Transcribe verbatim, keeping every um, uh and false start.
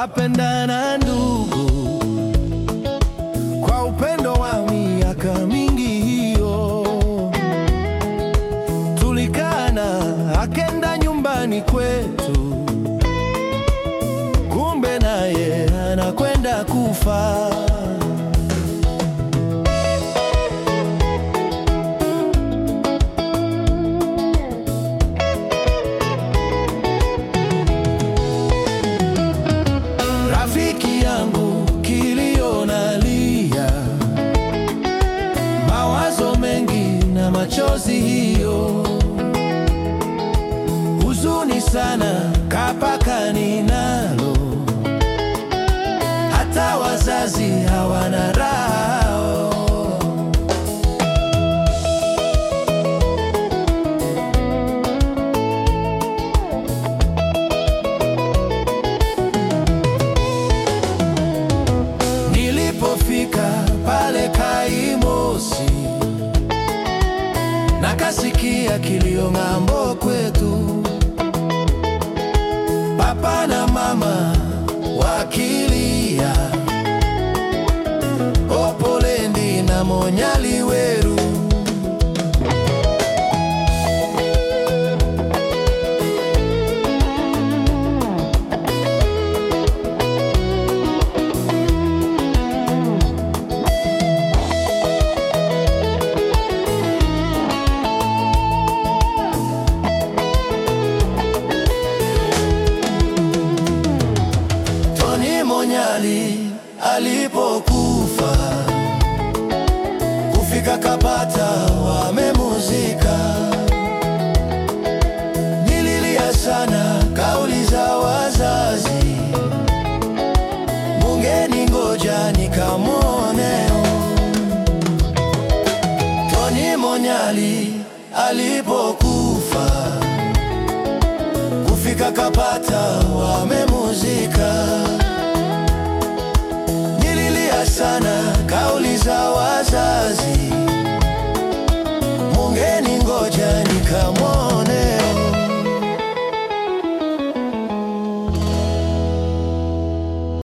twapendana ndugu, kwa upendo wa miaka mingi hiyo. Tulikana akenda nyumbani kwetu, kumbe naye anakwenda kufa. Rafiki yangu kilio nalia, mawazo mengi na machozi hiyo, huzuni sana kapaka ninalo, hata wazazi hawana raha. Nilipofika pale Kaimosi, nakasikia kilio ng'ambo kwetu, papa na mama wakilia, Opolendi na Monyali weru. Monyali alipokufa, kufika kapata wamemuzika. Nililia sana kauli za wazazi, mungeni ngoja nikamwoneo. Tony Monyali alipokufa, kufika kapata wamemuzika. Sana kauli za wazazi, mungeni ngoja nikamwoneo.